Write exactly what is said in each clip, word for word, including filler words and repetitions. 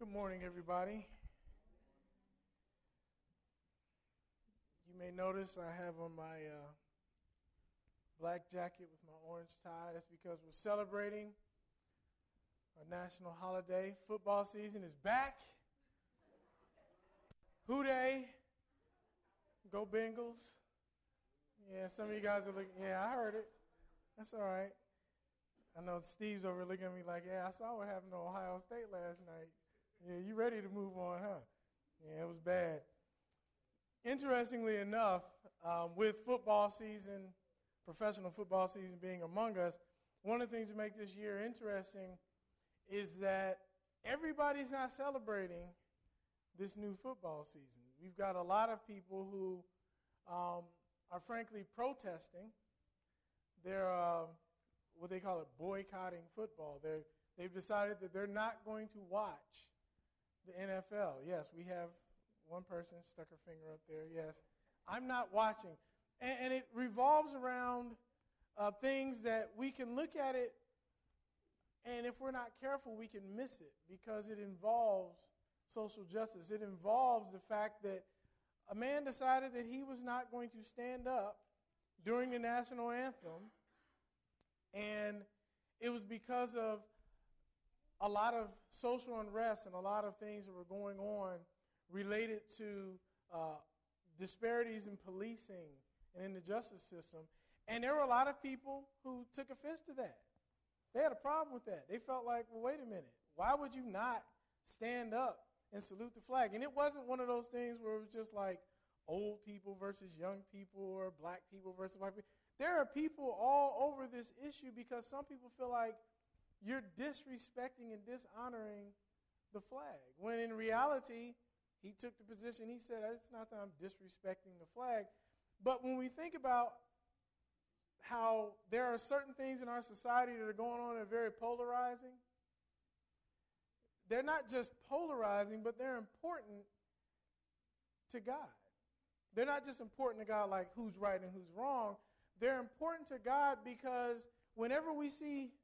Good morning, everybody. You may notice I have on my uh, black jacket with my orange tie. That's because we're celebrating our national holiday. Football season is back. Hooday. Go Bengals. Yeah, some of you guys are looking. Yeah, I heard it. That's all right. I know Steve's over looking at me like, yeah, I saw what happened to Ohio State last night. Yeah, you ready to move on, huh? Yeah, it was bad. Interestingly enough, um, with football season, professional football season being among us, one of the things that makes this year interesting is that everybody's not celebrating this new football season. We've got a lot of people who um, are frankly protesting. They're uh, what they call it boycotting football. They're, they've decided that they're not going to watch the N F L. Yes, we have one person stuck her finger up there. Yes, I'm not watching. And, and it revolves around uh, things that we can look at it, and if we're not careful, we can miss it because it involves social justice. It involves the fact that a man decided that he was not going to stand up during the national anthem, and it was because of a lot of social unrest and a lot of things that were going on related to uh, disparities in policing and in the justice system. And there were a lot of people who took offense to that. They had a problem with that. They felt like, well, wait a minute. Why would you not stand up and salute the flag? And it wasn't one of those things where it was just like old people versus young people or black people versus white people. There are people all over this issue because some people feel like you're disrespecting and dishonoring the flag. When in reality, he took the position, he said, it's not that I'm disrespecting the flag. But when we think about how there are certain things in our society that are going on that are very polarizing, they're not just polarizing, but they're important to God. They're not just important to God like who's right and who's wrong. They're important to God because whenever we see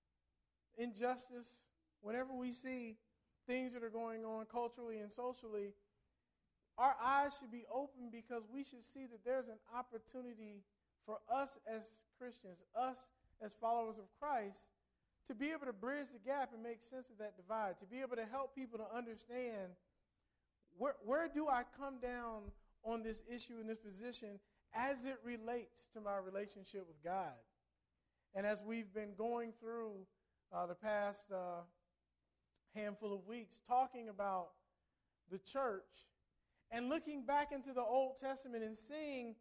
injustice, whenever we see things that are going on culturally and socially, our eyes should be open because we should see that there's an opportunity for us as Christians, us as followers of Christ, to be able to bridge the gap and make sense of that divide, to be able to help people to understand where, where do I come down on this issue and this position as it relates to my relationship with God. And as we've been going through Uh, the past uh, handful of weeks, talking about the church and looking back into the Old Testament and seeing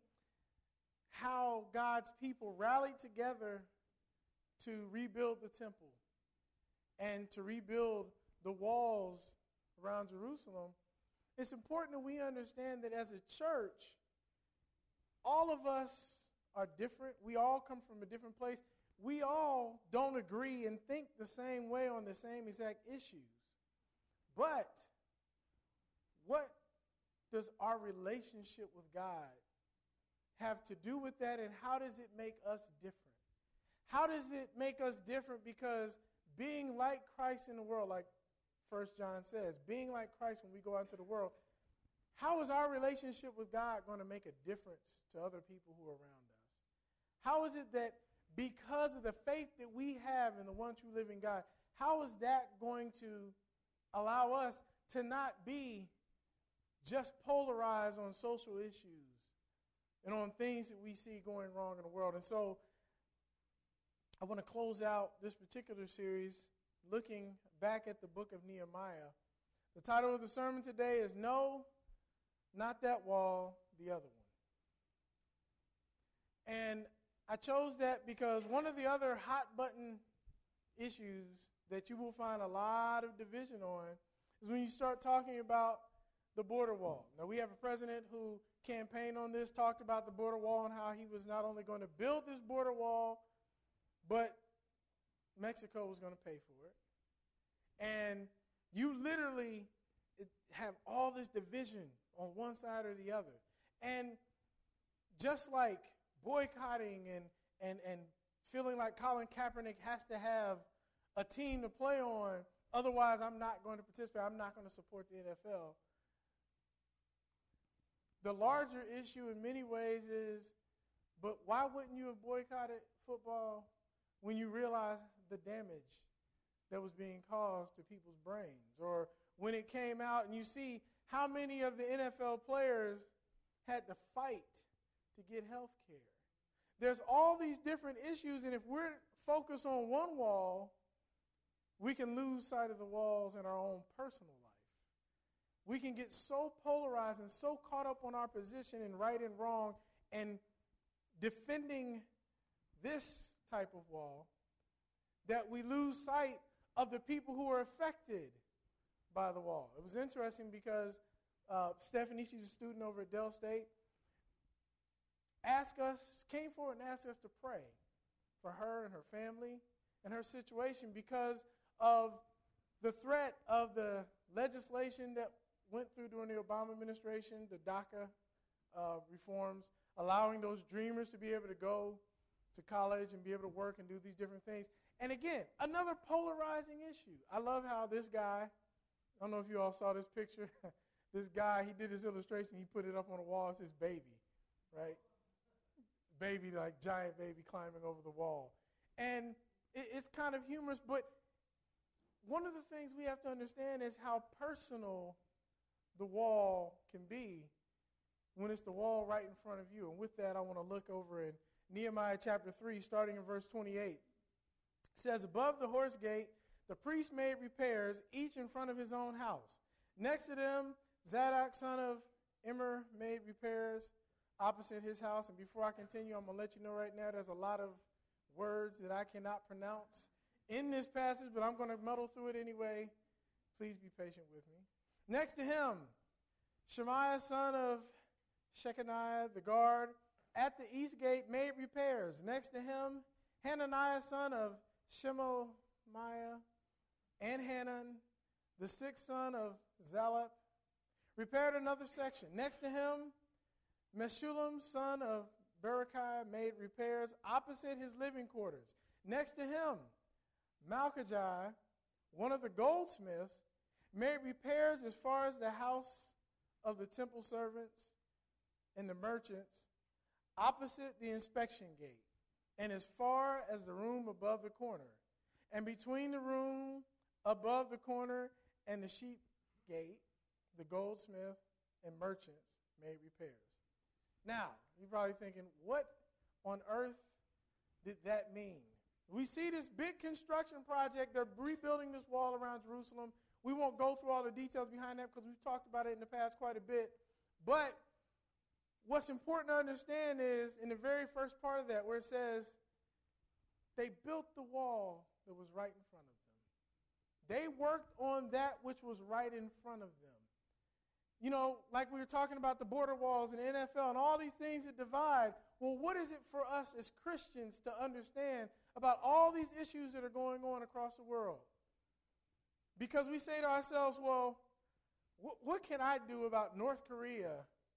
how God's people rallied together to rebuild the temple and to rebuild the walls around Jerusalem, it's important that we understand that as a church, all of us are different. We all come from a different place. We all don't agree and think the same way on the same exact issues. But what does our relationship with God have to do with that, and how does it make us different? How does it make us different? Because being like Christ in the world, like First John says, being like Christ when we go out into the world, how is our relationship with God going to make a difference to other people who are around us? How is it that because of the faith that we have in the one true living God, how is that going to allow us to not be just polarized on social issues and on things that we see going wrong in the world? And so I want to close out this particular series looking back at the book of Nehemiah. The title of the sermon today is No, Not That Wall, the Other One. And I chose that because one of the other hot button issues that you will find a lot of division on is when you start talking about the border wall. Now, we have a president who campaigned on this, talked about the border wall and how he was not only going to build this border wall, but Mexico was going to pay for it. And you literally have all this division on one side or the other. And just like boycotting and, and, and feeling like Colin Kaepernick has to have a team to play on, Otherwise, I'm not going to participate. I'm not going to support the N F L. The larger issue in many ways is, but why wouldn't you have boycotted football when you realized the damage that was being caused to people's brains? Or when it came out and you see how many of the N F L players had to fight to get health care. There's all these different issues, and if we're focused on one wall, we can lose sight of the walls in our own personal life. We can get so polarized and so caught up on our position in right and wrong and defending this type of wall that we lose sight of the people who are affected by the wall. It was interesting because uh, Stephanie, she's a student over at Dell State, asked us, came forward and asked us to pray for her and her family and her situation because of the threat of the legislation that went through during the Obama administration, the DACA uh, reforms, allowing those dreamers to be able to go to college and be able to work and do these different things. And again, another polarizing issue. I love how this guy, I don't know if you all saw this picture, this guy, he did his illustration, he put it up on the wall, it says baby, right? Baby, like giant baby climbing over the wall. And it, it's kind of humorous, but one of the things we have to understand is how personal the wall can be when it's the wall right in front of you. And with that, I want to look over in Nehemiah chapter three, starting in verse twenty-eight. It says, above the horse gate, the priest made repairs, each in front of his own house. Next to them, Zadok, son of Immer, made repairs opposite his house. And before I continue, I'm going to let you know right now there's a lot of words that I cannot pronounce in this passage, but I'm going to muddle through it anyway. Please be patient with me. Next to him, Shemaiah, son of Shechaniah, the guard, at the east gate made repairs. Next to him, Hananiah, son of Shemaiah, and Hanan, the sixth son of Zalap, repaired another section. Next to him, Meshullam, son of Berechiah, made repairs opposite his living quarters. Next to him, Malchijah, one of the goldsmiths, made repairs as far as the house of the temple servants and the merchants, opposite the inspection gate, and as far as the room above the corner. And between the room above the corner and the sheep gate, the goldsmith and merchants made repairs. Now, you're probably thinking, what on earth did that mean? We see this big construction project. They're rebuilding this wall around Jerusalem. We won't go through all the details behind that because we've talked about it in the past quite a bit. But what's important to understand is in the very first part of that where it says they built the wall that was right in front of them. They worked on that which was right in front of them. You know, like we were talking about the border walls and the N F L and all these things that divide. Well, what is it for us as Christians to understand about all these issues that are going on across the world? Because we say to ourselves, well, wh- what can I do about North Korea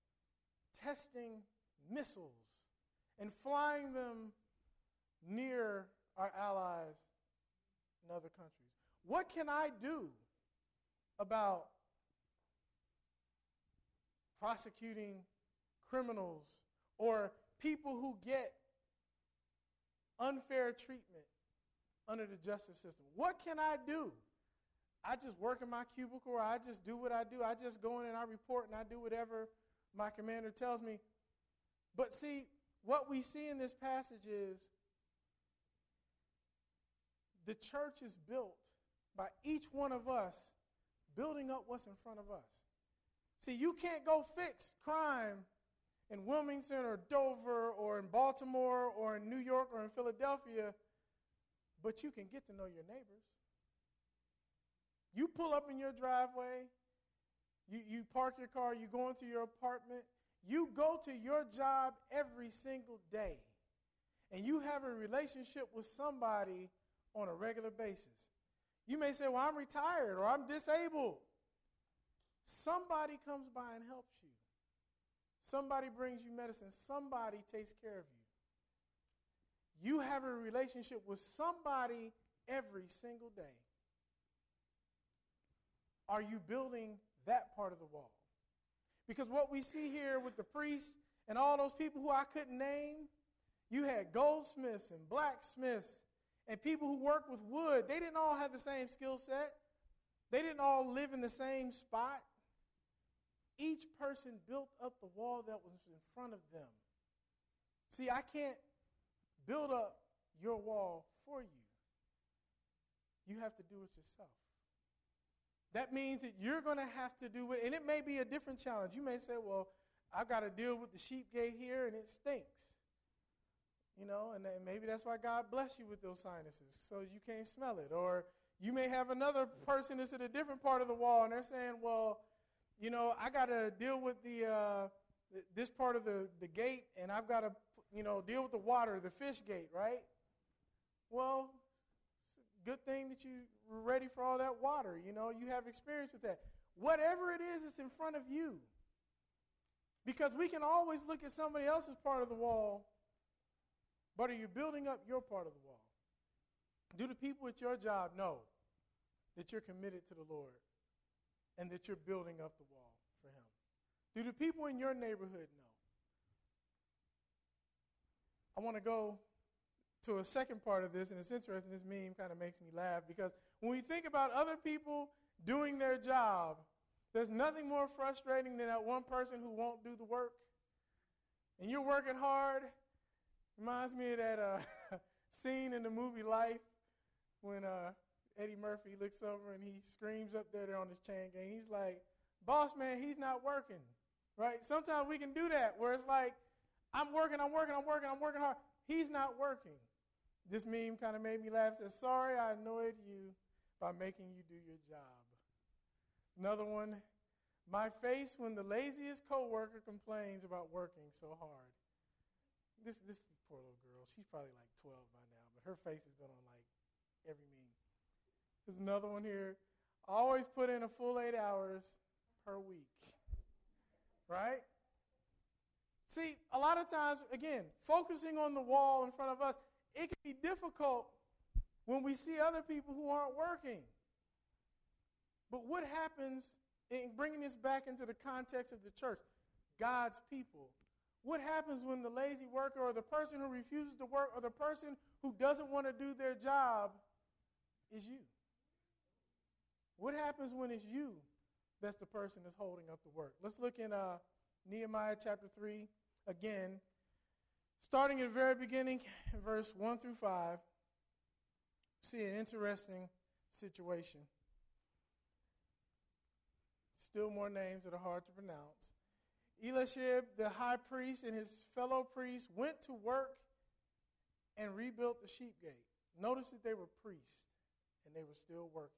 testing missiles and flying them near our allies in other countries? What can I do about prosecuting criminals or people who get unfair treatment under the justice system? What can I do? I just work in my cubicle, or I just do what I do. I just go in and I report and I do whatever my commander tells me. But see, what we see in this passage is the church is built by each one of us building up what's in front of us. See, you can't go fix crime in Wilmington or Dover or in Baltimore or in New York or in Philadelphia, but you can get to know your neighbors. You pull up in your driveway, you, you park your car, you go into your apartment, you go to your job every single day, and you have a relationship with somebody on a regular basis. You may say, well, I'm retired or I'm disabled. Somebody comes by and helps you. Somebody brings you medicine. Somebody takes care of you. You have a relationship with somebody every single day. are you building that part of the wall? Because what we see here with the priests and all those people who I couldn't name, you had goldsmiths and blacksmiths and people who work with wood. They didn't all have the same skill set. They didn't all live in the same spot. Each person built up the wall that was in front of them. See, I can't build up your wall for you. You have to do it yourself. That means that you're going to have to do it, and it may be a different challenge. You may say, well, I've got to deal with the sheep gate here, and it stinks. You know, and maybe that's why God bless you with those sinuses, so you can't smell it. Or you may have another person that's at a different part of the wall, and they're saying, well, you know, I got to deal with the uh, this part of the, the gate, and I've got to, you know, deal with the water, the fish gate, right? Well, it's a good thing that you were ready for all that water. You know, you have experience with that. Whatever it is, it's in front of you. Because we can always look at somebody else's part of the wall, but are you building up your part of the wall? Do the people at your job know that you're committed to the Lord and that you're building up the wall for him? Do the people in your neighborhood know? I want to go to a second part of this, and it's interesting. This meme kind of makes me laugh because when we think about other people doing their job, there's nothing more frustrating than that one person who won't do the work. And you're working hard. Reminds me of that uh, scene in the movie Life when uh, Eddie Murphy looks over and he screams up there, there on his chain gang. He's like, boss man, he's not working, right? Sometimes we can do that where it's like, I'm working, I'm working, I'm working, I'm working hard. He's not working. This meme kind of made me laugh. It says, sorry I annoyed you by making you do your job. Another one, my face when the laziest coworker complains about working so hard. This this poor little girl, she's probably like twelve by now, but her face has been on like every meme. There's another one here. Always put in a full eight hours per week. Right? See, a lot of times, again, focusing on the wall in front of us, it can be difficult when we see other people who aren't working. But what happens in bringing this back into the context of the church, God's people? What happens when the lazy worker or the person who refuses to work or the person who doesn't want to do their job is you? What happens when it's you that's the person that's holding up the work? Let's look in uh, Nehemiah chapter three again, starting at the very beginning, verse one through five. See an interesting situation. Still more names that are hard to pronounce. Eliashib, the high priest, and his fellow priests went to work and rebuilt the sheep gate. Notice that they were priests, and they were still working.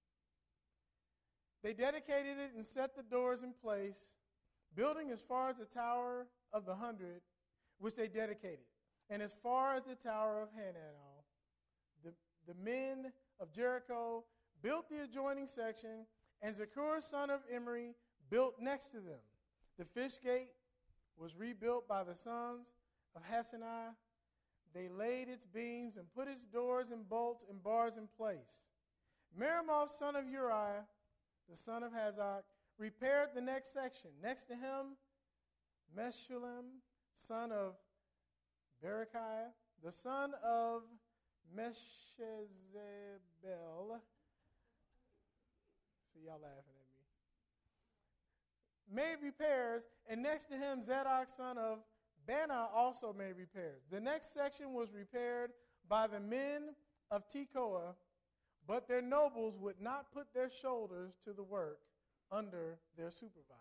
They dedicated it and set the doors in place, building as far as the Tower of the Hundred, which they dedicated, and as far as the Tower of Hananel. The, the men of Jericho built the adjoining section, and Zakur, son of Imri, built next to them. The fish gate was rebuilt by the sons of Hassenaah. They laid its beams and put its doors and bolts and bars in place. Meremoth, son of Uriah, the son of Hazak, repaired the next section. Next to him, Meshullam, son of Berechiah, the son of Meshezabel. See, y'all laughing at me. Made repairs, and next to him, Zadok, son of Bana, also made repairs. The next section was repaired by the men of Tekoa, but their nobles would not put their shoulders to the work under their supervisor.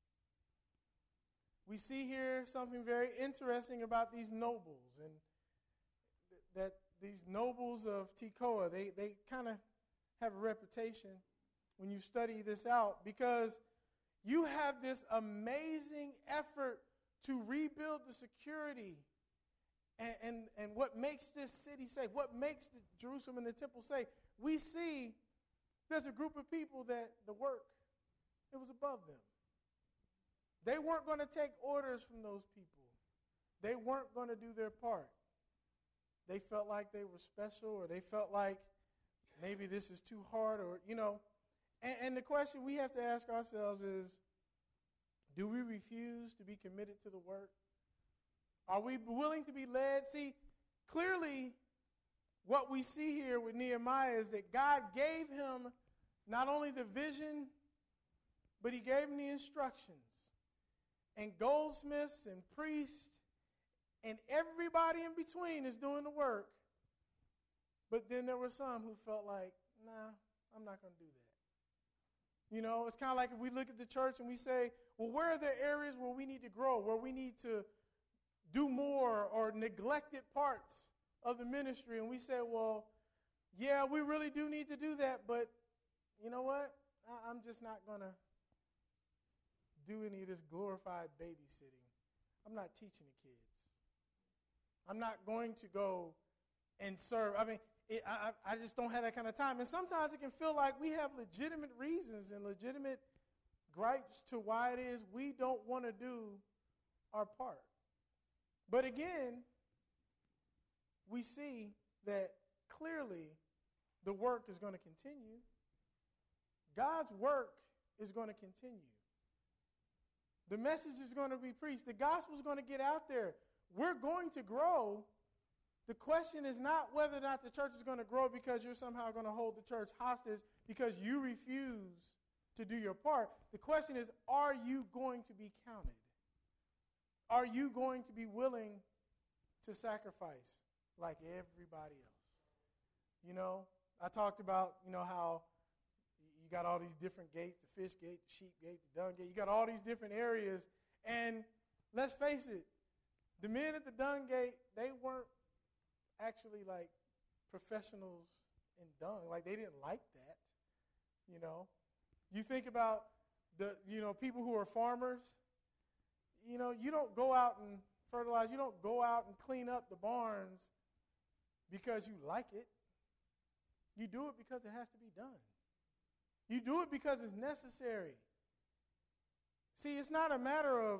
We see here something very interesting about these nobles, and th- that these nobles of Tekoa, they, they kind of have a reputation when you study this out, because you have this amazing effort to rebuild the security and, and, and what makes this city safe, what makes the Jerusalem and the temple safe. We see there's a group of people that the work, it was above them. They weren't going to take orders from those people. They weren't going to do their part. They felt like they were special, or they felt like maybe this is too hard, or, you know. And, and the question we have to ask ourselves is, do we refuse to be committed to the work? Are we willing to be led? See, clearly, what we see here with Nehemiah is that God gave him not only the vision, but he gave him the instructions. And goldsmiths and priests and everybody in between is doing the work. But then there were some who felt like, nah, I'm not going to do that. You know, it's kind of like if we look at the church and we say, well, where are there areas where we need to grow, where we need to do more, or neglected parts of the ministry? And we say, well, yeah, we really do need to do that, but you know what? I- I'm just not going to do any of this glorified babysitting. I'm not teaching the kids. I'm not going to go and serve. I mean, it, I, I just don't have that kind of time. And sometimes it can feel like we have legitimate reasons and legitimate gripes to why it is we don't want to do our part. But again, we see that clearly the work is going to continue. God's work is going to continue. The message is going to be preached. The gospel is going to get out there. We're going to grow. The question is not whether or not the church is going to grow because you're somehow going to hold the church hostage because you refuse to do your part. The question is, are you going to be counted? Are you going to be willing to sacrifice like everybody else? You know, I talked about, you know, how you got all these different gates, the fish gate, the sheep gate, the dung gate. You got all these different areas. And let's face it, the men at the dung gate, they weren't actually like professionals in dung. Like they didn't like that, you know. You think about the, you know, people who are farmers. You know, you don't go out and fertilize. You don't go out and clean up the barns because you like it. You do it because it has to be done. You do it because it's necessary. See, it's not a matter of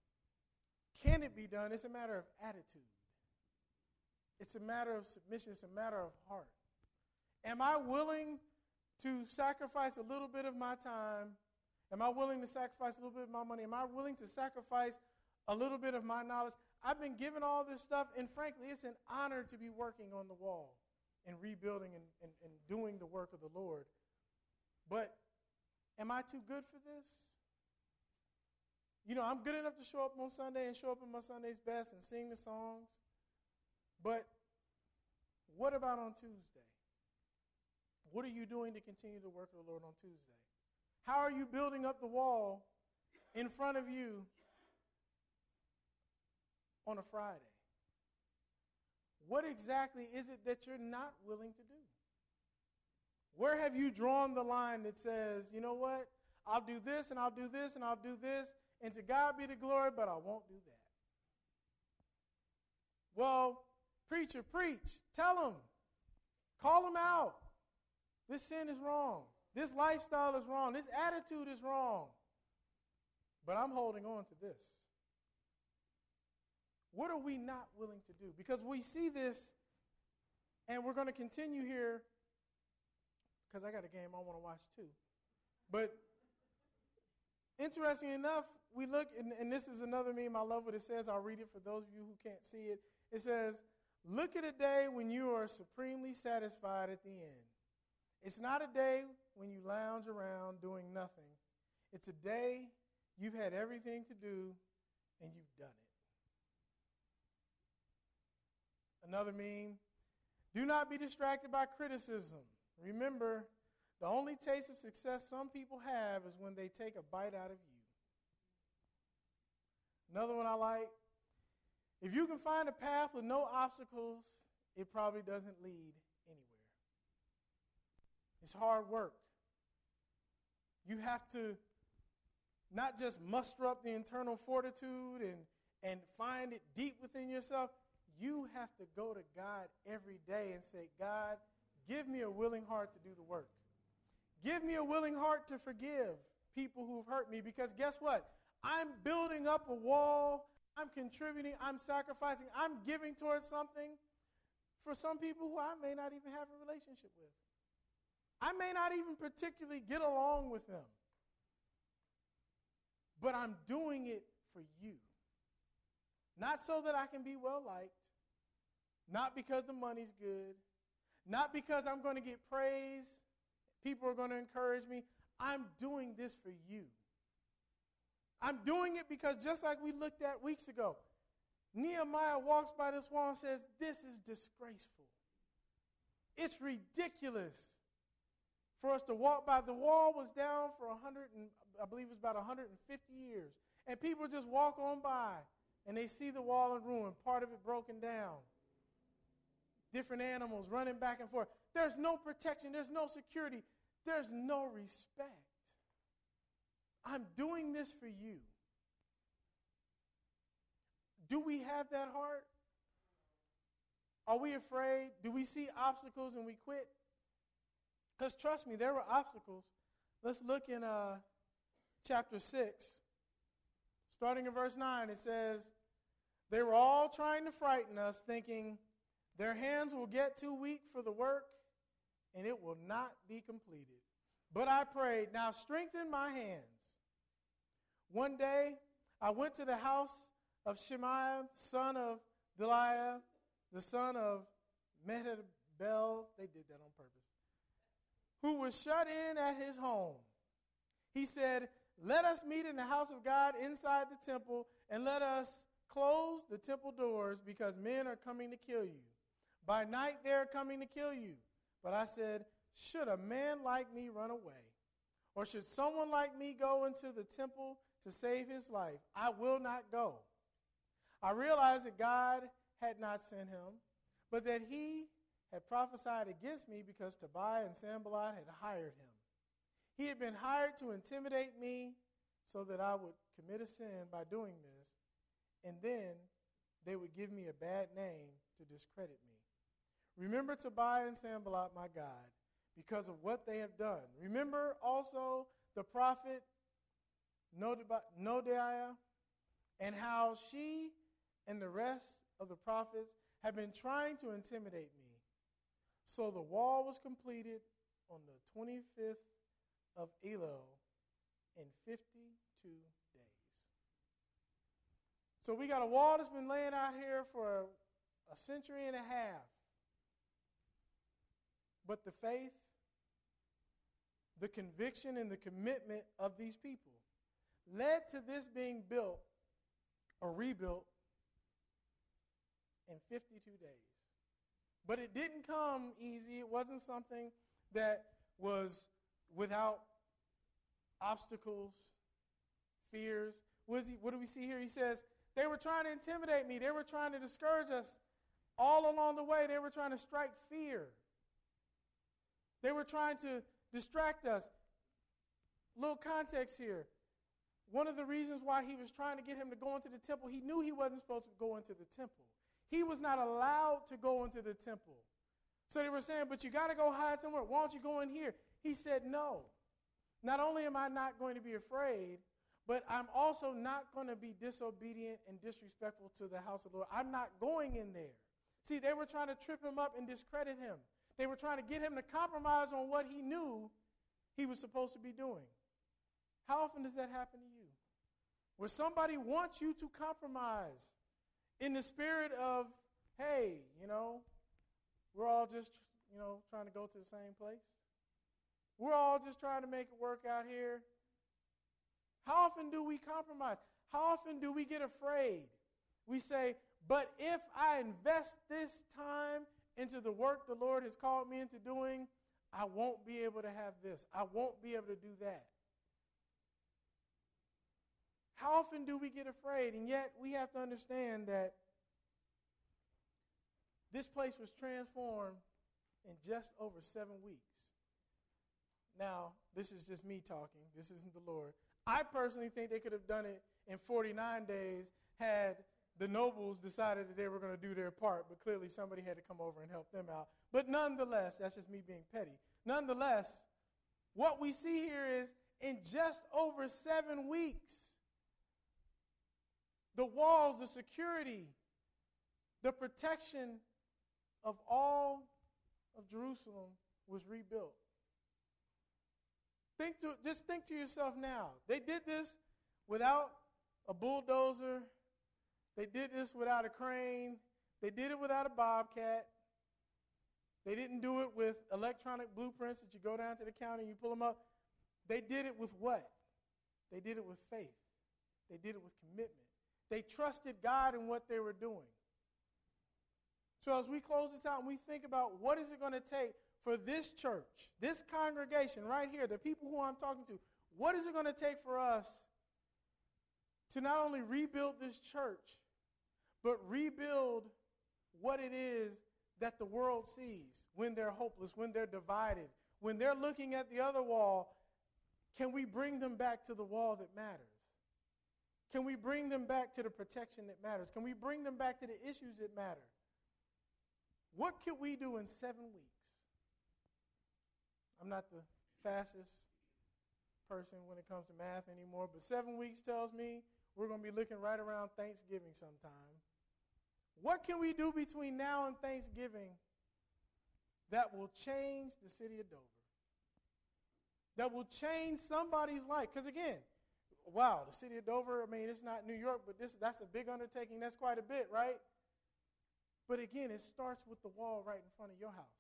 can it be done. It's a matter of attitude. It's a matter of submission. It's a matter of heart. Am I willing to sacrifice a little bit of my time? Am I willing to sacrifice a little bit of my money? Am I willing to sacrifice a little bit of my knowledge? I've been given all this stuff, and frankly, it's an honor to be working on the wall and rebuilding and, and, and doing the work of the Lord. But am I too good for this? You know, I'm good enough to show up on Sunday and show up in my Sunday's best and sing the songs. But what about on Tuesday? What are you doing to continue the work of the Lord on Tuesday? How are you building up the wall in front of you on a Friday? What exactly is it that you're not willing to do? Where have you drawn the line that says, you know what, I'll do this and I'll do this and I'll do this, and to God be the glory, but I won't do that? Well, preacher, preach. Tell them. Call them out. This sin is wrong. This lifestyle is wrong. This attitude is wrong. But I'm holding on to this. What are we not willing to do? Because we see this, and we're going to continue here, because I got a game I want to watch too. But interesting enough, we look, and, and this is another meme. I love what it says. I'll read it for those of you who can't see it. It says, look at a day when you are supremely satisfied at the end. It's not a day when you lounge around doing nothing. It's a day you've had everything to do and you've done it. Another meme, do not be distracted by criticism. Remember, the only taste of success some people have is when they take a bite out of you. Another one I like, if you can find a path with no obstacles, it probably doesn't lead anywhere. It's hard work. You have to not just muster up the internal fortitude and, and find it deep within yourself. You have to go to God every day and say, God, give me a willing heart to do the work. Give me a willing heart to forgive people who have hurt me, because guess what? I'm building up a wall. I'm contributing. I'm sacrificing. I'm giving towards something for some people who I may not even have a relationship with. I may not even particularly get along with them, but I'm doing it for you. Not so that I can be well-liked, not because the money's good, not because I'm going to get praise, people are going to encourage me. I'm doing this for you. I'm doing it because just like we looked at weeks ago, Nehemiah walks by this wall and says, this is disgraceful. It's ridiculous for us to walk by. The wall was down for one hundred, and I believe it was about one hundred fifty years. And people just walk on by and they see the wall in ruin, part of it broken down. Different animals running back and forth. There's no protection. There's no security. There's no respect. I'm doing this for you. Do we have that heart? Are we afraid? Do we see obstacles and we quit? Because trust me, there were obstacles. Let's look in uh, chapter six. Starting in verse nine, it says, they were all trying to frighten us, thinking their hands will get too weak for the work, and it will not be completed. But I prayed, now strengthen my hands. One day, I went to the house of Shemaiah, son of Delaiah, the son of Mehetabel, they did that on purpose, who was shut in at his home. He said, let us meet in the house of God inside the temple, and let us close the temple doors, because men are coming to kill you. By night they are coming to kill you. But I said, should a man like me run away? Or should someone like me go into the temple to save his life? I will not go. I realized that God had not sent him, but that he had prophesied against me because Tobiah and Sanballat had hired him. He had been hired to intimidate me so that I would commit a sin by doing this, and then they would give me a bad name to discredit me. Remember Tobiah and Sanballat, my God, because of what they have done. Remember also the prophet Noadiah, and how she and the rest of the prophets have been trying to intimidate me. So the wall was completed on the twenty-fifth of Elul in fifty-two days. So we got a wall that's been laying out here for a century and a half. But the faith, the conviction, and the commitment of these people led to this being built or rebuilt in fifty-two days. But it didn't come easy. It wasn't something that was without obstacles, fears. What, is he, what do we see here? He says, they were trying to intimidate me. They were trying to discourage us. All along the way, they were trying to strike fear. They were trying to distract us. Little context here. One of the reasons why he was trying to get him to go into the temple, he knew he wasn't supposed to go into the temple. He was not allowed to go into the temple. So they were saying, but you got to go hide somewhere. Why don't you go in here? He said, no. Not only am I not going to be afraid, but I'm also not going to be disobedient and disrespectful to the house of the Lord. I'm not going in there. See, they were trying to trip him up and discredit him. They were trying to get him to compromise on what he knew he was supposed to be doing. How often does that happen to you? Where somebody wants you to compromise in the spirit of, hey, you know, we're all just, you know, trying to go to the same place. We're all just trying to make it work out here. How often do we compromise? How often do we get afraid? We say, but if I invest this time into the work the Lord has called me into doing, I won't be able to have this. I won't be able to do that. How often do we get afraid? And yet we have to understand that this place was transformed in just over seven weeks. Now, this is just me talking. This isn't the Lord. I personally think they could have done it in forty-nine days had the nobles decided that they were going to do their part, but clearly somebody had to come over and help them out. But nonetheless, that's just me being petty. Nonetheless, what we see here is in just over seven weeks, the walls, the security, the protection of all of Jerusalem was rebuilt. Think to, just think to yourself now. They did this without a bulldozer. They did this without a crane. They did it without a bobcat. They didn't do it with electronic blueprints that you go down to the county and you pull them up. They did it with what? They did it with faith. They did it with commitment. They trusted God in what they were doing. So as we close this out and we think about what is it going to take for this church, this congregation right here, the people who I'm talking to, what is it going to take for us to not only rebuild this church, but rebuild what it is that the world sees when they're hopeless, when they're divided, when they're looking at the other wall? Can we bring them back to the wall that matters? Can we bring them back to the protection that matters? Can we bring them back to the issues that matter? What could we do in seven weeks? I'm not the fastest person when it comes to math anymore, but seven weeks tells me we're going to be looking right around Thanksgiving sometime. What can we do between now and Thanksgiving that will change the city of Dover? That will change somebody's life? Because again, wow, the city of Dover, I mean, it's not New York, but this that's a big undertaking. That's quite a bit, right? But again, it starts with the wall right in front of your house.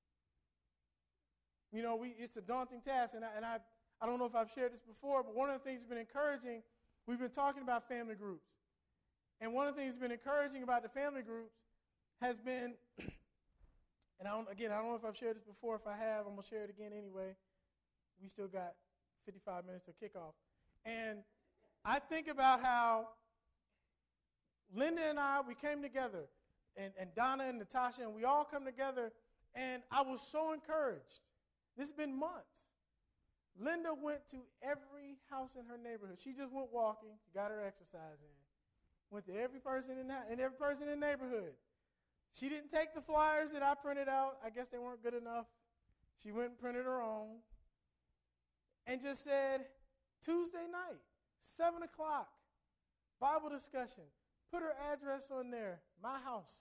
You know, we it's a daunting task, and I, and I, I don't know if I've shared this before, but one of the things that's been encouraging, we've been talking about family groups. And one of the things that's been encouraging about the family groups has been, and I don't, again, I don't know if I've shared this before. If I have, I'm going to share it again anyway. We still got fifty-five minutes to kick off. And I think about how Linda and I, we came together, and, and Donna and Natasha, and we all come together, and I was so encouraged. This has been months. Linda went to every house in her neighborhood. She just went walking, got her exercise in. Went to every person in that, and every person in the neighborhood. She didn't take the flyers that I printed out. I guess they weren't good enough. She went and printed her own. And just said, Tuesday night, seven o'clock, Bible discussion. Put her address on there, my house.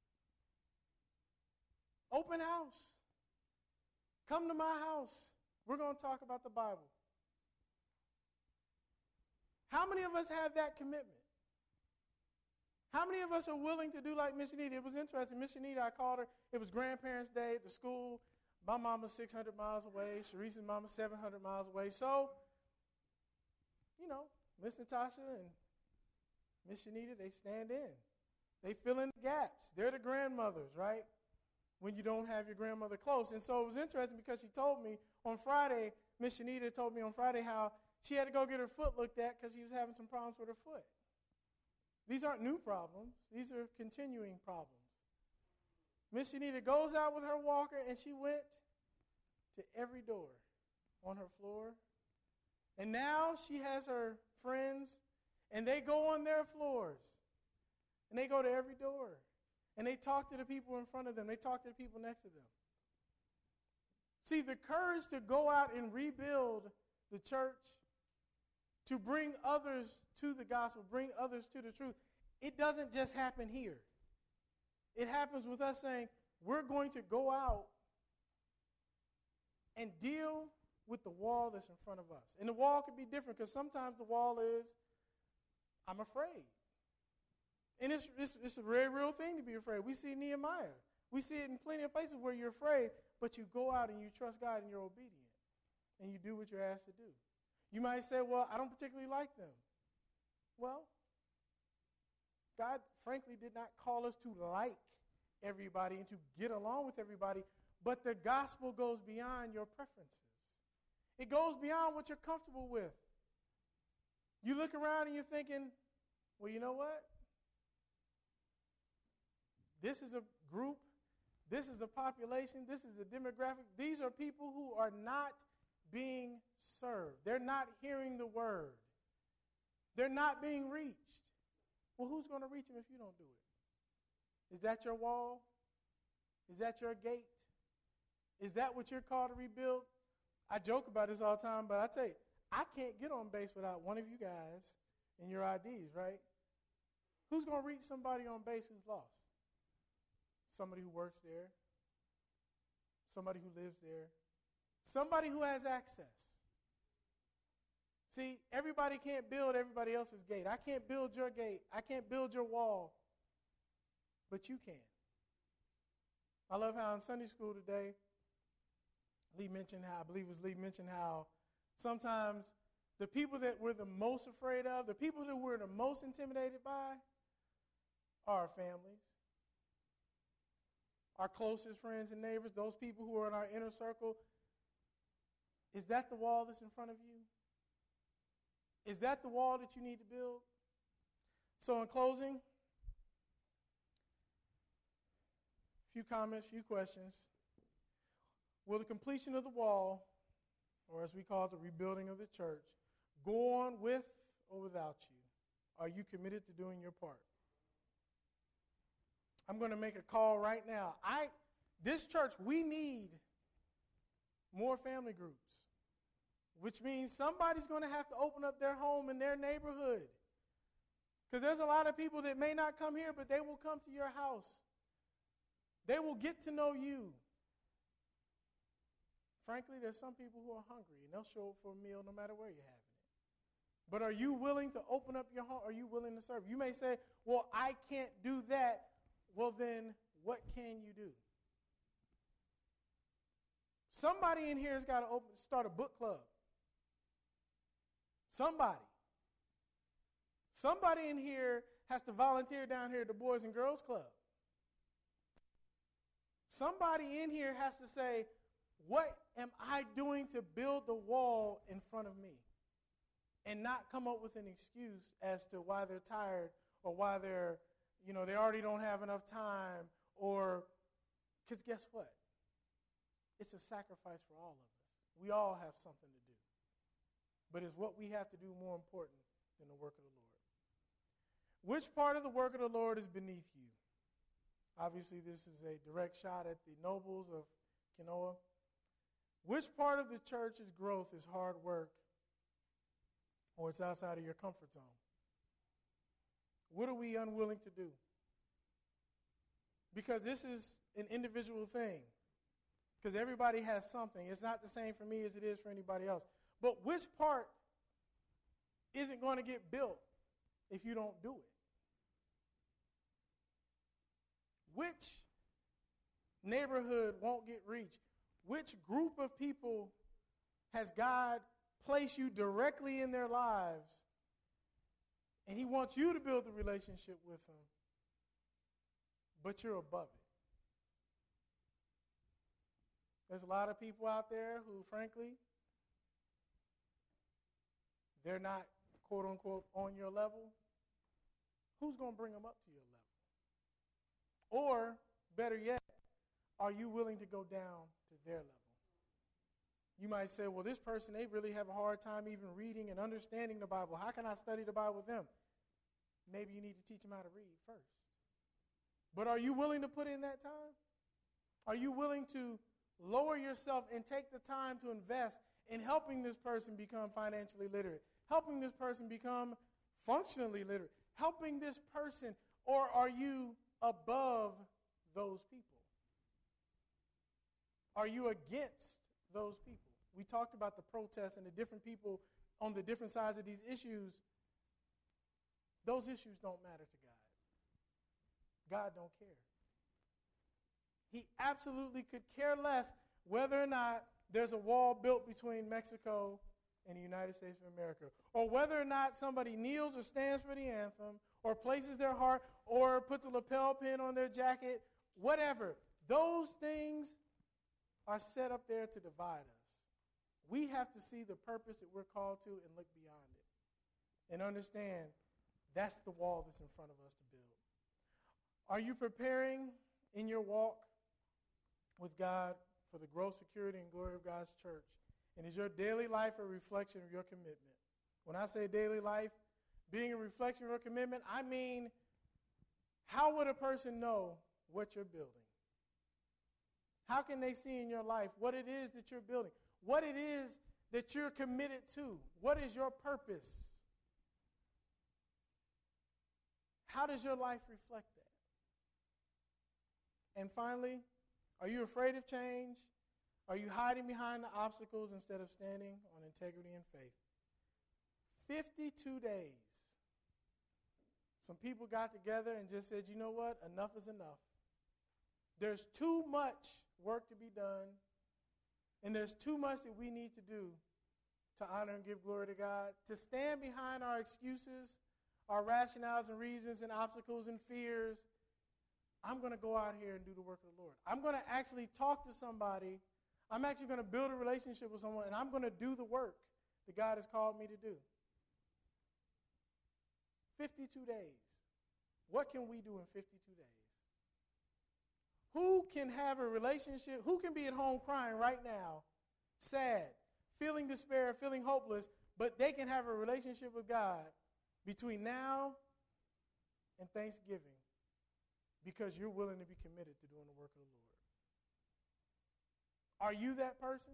Open house. Come to my house. We're going to talk about the Bible. How many of us have that commitment? How many of us are willing to do like Miss Anita? It was interesting. Miss Anita, I called her. It was Grandparents' Day at the school. My mama's six hundred miles away. Sharice's mama's seven hundred miles away. So, you know, Miss Natasha and Miss Anita, they stand in. They fill in the gaps. They're the grandmothers, right? When you don't have your grandmother close. And so it was interesting because she told me on Friday, Miss Anita told me on Friday how she had to go get her foot looked at because she was having some problems with her foot. These aren't new problems. These are continuing problems. Miss Anita goes out with her walker, and she went to every door on her floor. And now she has her friends, and they go on their floors. And they go to every door. And they talk to the people in front of them. They talk to the people next to them. See, the courage to go out and rebuild the church, to bring others to the gospel, bring others to the truth, it doesn't just happen here. It happens with us saying, we're going to go out and deal with the wall that's in front of us. And the wall can be different because sometimes the wall is, I'm afraid. And it's, it's, it's a very real thing to be afraid. We see Nehemiah. We see it in plenty of places where you're afraid, but you go out and you trust God and you're obedient. And you do what you're asked to do. You might say, well, I don't particularly like them. Well, God, frankly, did not call us to like everybody and to get along with everybody, but the gospel goes beyond your preferences. It goes beyond what you're comfortable with. You look around and you're thinking, well, you know what? This is a group, this is a population, this is a demographic. These are people who are not being served. They're not hearing the word. They're not being reached. Well, who's going to reach them if you don't do it? Is that your wall? Is that your gate? Is that what you're called to rebuild? I joke about this all the time, but I tell you, I can't get on base without one of you guys and your I Ds, right? Who's going to reach somebody on base who's lost? Somebody who works there. Somebody who lives there. Somebody who has access. See, everybody can't build everybody else's gate. I can't build your gate. I can't build your wall. But you can. I love how in Sunday school today, Lee mentioned how, I believe it was Lee mentioned how sometimes the people that we're the most afraid of, the people that we're the most intimidated by, are our families, our closest friends and neighbors, those people who are in our inner circle. Is that the wall that's in front of you? Is that the wall that you need to build? So in closing, few comments, few questions. Will the completion of the wall, or as we call it, the rebuilding of the church, go on with or without you? Are you committed to doing your part? I'm going to make a call right now. I, this church, we need more family groups, which means somebody's going to have to open up their home in their neighborhood. Because there's a lot of people that may not come here, but they will come to your house. They will get to know you. Frankly, there's some people who are hungry, and they'll show up for a meal no matter where you're having it. But are you willing to open up your home? Are you willing to serve? You may say, well, I can't do that. Well, then, what can you do? Somebody in here has got to open, start a book club. Somebody. Somebody in here has to volunteer down here at the Boys and Girls Club. Somebody in here has to say, what am I doing to build the wall in front of me? And not come up with an excuse as to why they're tired or why they're, you know, they already don't have enough time, or, because guess what? It's a sacrifice for all of us. We all have something to do. But is what we have to do more important than the work of the Lord? Which part of the work of the Lord is beneath you? Obviously, this is a direct shot at the nobles of Kenoa. Which part of the church's growth is hard work, or it's outside of your comfort zone? What are we unwilling to do? Because this is an individual thing. Because everybody has something. It's not the same for me as it is for anybody else. But which part isn't going to get built if you don't do it? Which neighborhood won't get reached? Which group of people has God placed you directly in their lives, and he wants you to build the relationship with them, but you're above it? There's a lot of people out there who, frankly, they're not, quote unquote, on your level. Who's going to bring them up to your level? Or, better yet, are you willing to go down to their level? You might say, well, this person, they really have a hard time even reading and understanding the Bible. How can I study the Bible with them? Maybe you need to teach them how to read first. But are you willing to put in that time? Are you willing to lower yourself and take the time to invest in helping this person become financially literate, helping this person become functionally literate, helping this person, or are you above those people? Are you against those people? We talked about the protests and the different people on the different sides of these issues. Those issues don't matter to God. God don't care. He absolutely could care less whether or not there's a wall built between Mexico and the United States of America, or whether or not somebody kneels or stands for the anthem, or places their heart, or puts a lapel pin on their jacket, whatever. Those things are set up there to divide us. We have to see the purpose that we're called to and look beyond it and understand that's the wall that's in front of us to build. Are you preparing in your walk with God for the growth, security, and glory of God's church? And is your daily life a reflection of your commitment? When I say daily life, being a reflection of your commitment, I mean, how would a person know what you're building? How can they see in your life what it is that you're building? What it is that you're committed to? What is your purpose? How does your life reflect that? And finally, are you afraid of change? Are you hiding behind the obstacles instead of standing on integrity and faith? fifty-two days. Some people got together and just said, you know what? Enough is enough. There's too much work to be done, and there's too much that we need to do to honor and give glory to God, to stand behind our excuses, our rationales and reasons and obstacles and fears. I'm going to go out here and do the work of the Lord. I'm going to actually talk to somebody. I'm actually going to build a relationship with someone, and I'm going to do the work that God has called me to do. fifty-two days. What can we do in fifty-two days? Who can have a relationship? Who can be at home crying right now, sad, feeling despair, feeling hopeless, but they can have a relationship with God between now and Thanksgiving because you're willing to be committed to doing the work of the Lord? Are you that person?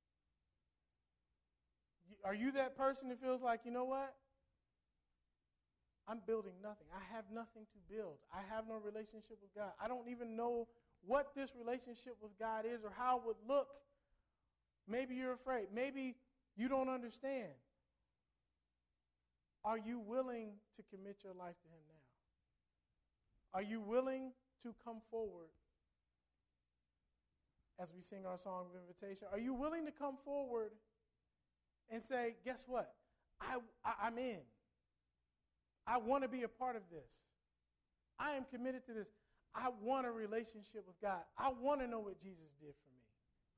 Are you that person that feels like, you know what? I'm building nothing. I have nothing to build. I have no relationship with God. I don't even know what this relationship with God is or how it would look. Maybe you're afraid. Maybe you don't understand. Are you willing to commit your life to Him now? Are you willing to come forward as we sing our song of invitation? Are you willing to come forward and say, guess what? I, I, I'm in. I want to be a part of this. I am committed to this. I want a relationship with God. I want to know what Jesus did for me.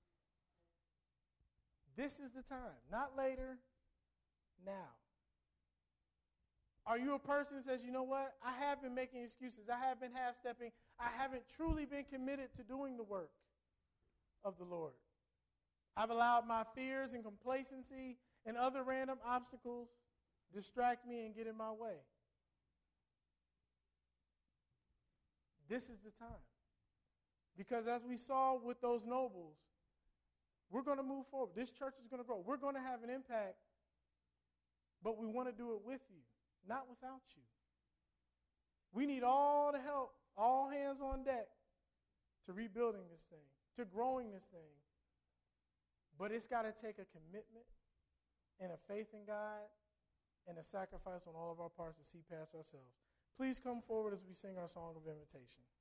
This is the time, not later, now. Are you a person that says, you know what? I have been making excuses. I have been half-stepping. I haven't truly been committed to doing the work of the Lord. I've allowed my fears and complacency and other random obstacles distract me and get in my way. This is the time. Because as we saw with those nobles, we're going to move forward. This church is going to grow. We're going to have an impact, but we want to do it with you, not without you. We need all the help, all hands on deck to rebuilding this thing, to growing this thing. But it's got to take a commitment and a faith in God and a sacrifice on all of our parts to see past ourselves. Please come forward as we sing our song of invitation.